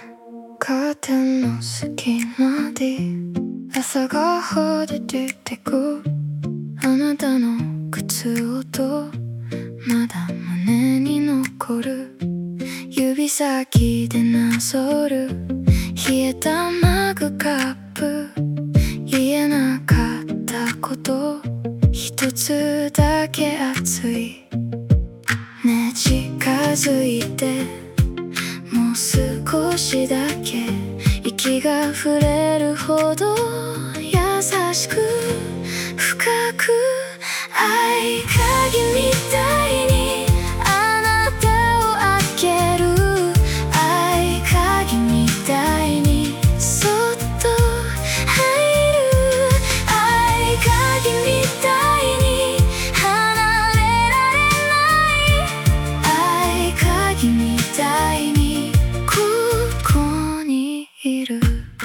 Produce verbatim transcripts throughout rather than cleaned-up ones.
カーテンの隙間で朝がほど出てくあなたの靴音まだ胸に残る指先でなぞる冷えたマグカップ言えなかったこと一つだけ熱いね近づいてもう少しだけ息が触れるほど優しく深く合鍵みたいにあなたを開ける合鍵みたいにそっと入る合鍵みたいに離れられない合鍵みたいにここにいる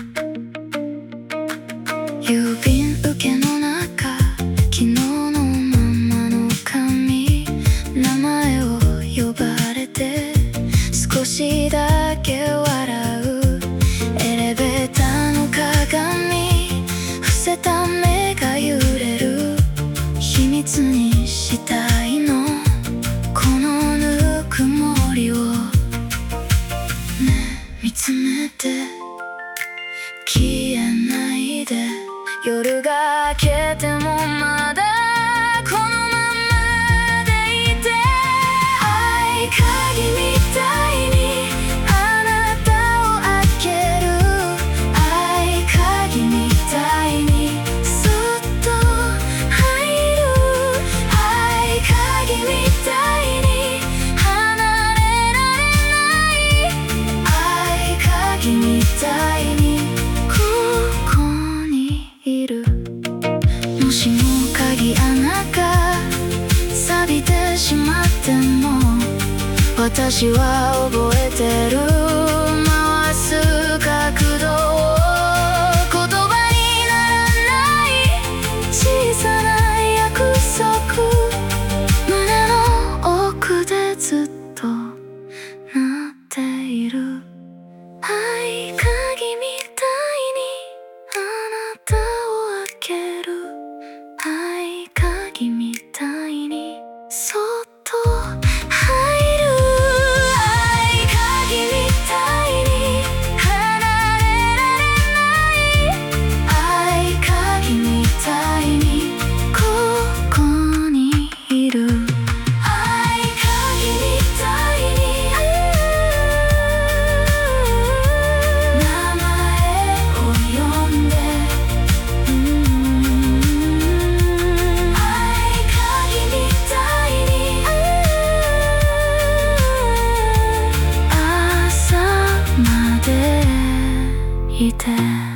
郵便受けの中昨日のままの紙名前を呼ばれて少しだけ笑うエレベーターの鏡伏せた目が揺れる秘密にしたいのこのぬくもりをねえ見つめて消えないで夜が明けてもまだこのままでいて合鍵みたいにあなたを開ける合鍵みたいにそっと入る合鍵みたいに離れられない合鍵みたいにここにいるもしも鍵穴が錆びてしまっても私は覚えてる回す角度を言葉にならない小さな約束胸の奥でずっと鳴っている合鍵みたいにあなたを開ける合鍵みたいにそっと入る合鍵みたいに離れられない合鍵みたいにここにいる合鍵みたいに名前を呼んで合鍵みたいに朝までいて